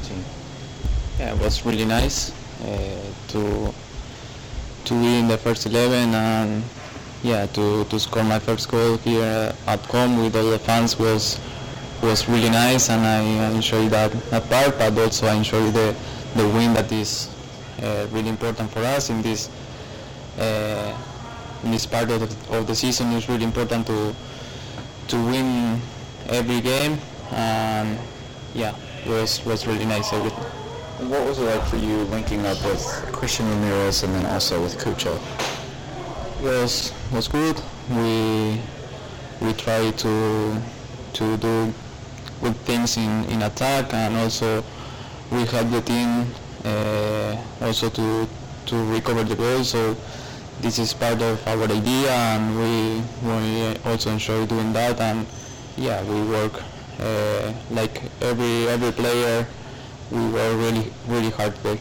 team? Yeah, it was really nice to be in the first 11 and to score my first goal here at home with all the fans was really nice, and I enjoyed that part, but also I enjoyed the win that is really important for us in this part of the season. It's really important to win every game, and it was really nice everything. And what was it like for you linking up with Christian Ramirez and then also with Cucho? Was good. We try to do good things in attack, and also we help the team also to recover the ball. So this is part of our idea, and we also enjoy doing that. And we work like every player. We work really hard today.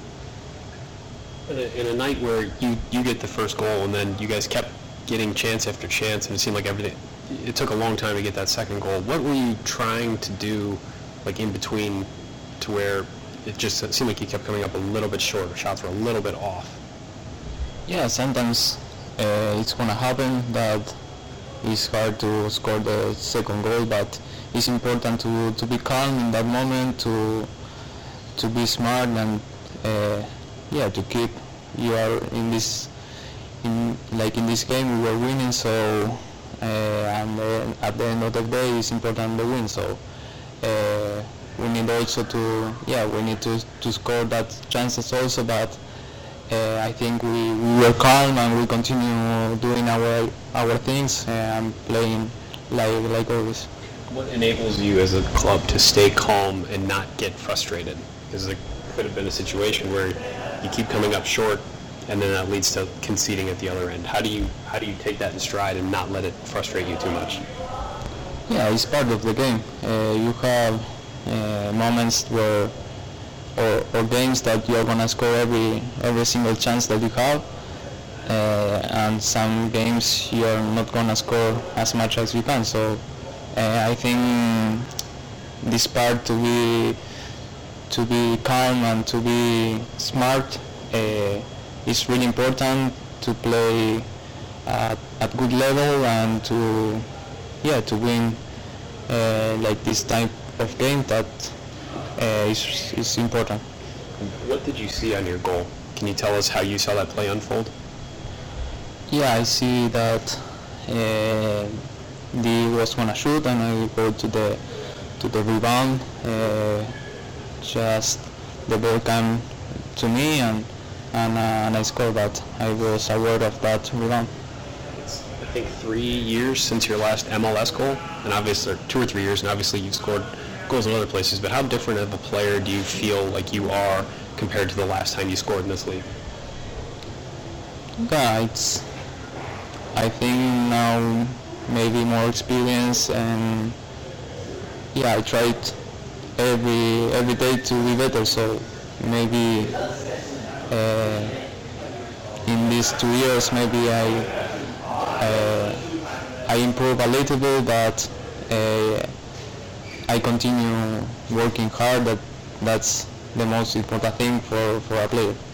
In a night where you get the first goal and then you guys kept getting chance after chance, and it seemed like it took a long time to get that second goal. What were you trying to do, like in between, to where it seemed like you kept coming up a little bit short, shots were a little bit off? Yeah, sometimes it's gonna happen that it's hard to score the second goal, but it's important to be calm in that moment, to be smart, and to keep. You are in this game we were winning, so and at the end of the day it's important the win. So we need also to score that chances also, but I think we were calm and we continue doing our things and playing like always. What enables you as a club to stay calm and not get frustrated? Because there could have been a situation where you keep coming up short, and then that leads to conceding at the other end. How do you take that in stride and not let it frustrate you too much? Yeah, it's part of the game. You have moments where or games that you're gonna score every single chance that you have, and some games you're not gonna score as much as you can. So I think this part to be calm and to be smart is really important, to play at good level and to win like this type of game that is important. What did you see on your goal? Can you tell us how you saw that play unfold? Yeah, I see that D was gonna shoot and I go to the rebound. Just the ball came to me and I scored that. I was aware of that rebound. It's, I think, 3 years since your last MLS goal, and obviously 2 or 3 years, and obviously you've scored goals in other places. But how different of a player do you feel like you are compared to the last time you scored in this league? Yeah, I think now maybe more experience, and I tried every day to be better. So maybe in these 2 years maybe I improve a little bit, but I continue working hard. That's the most important thing for a player.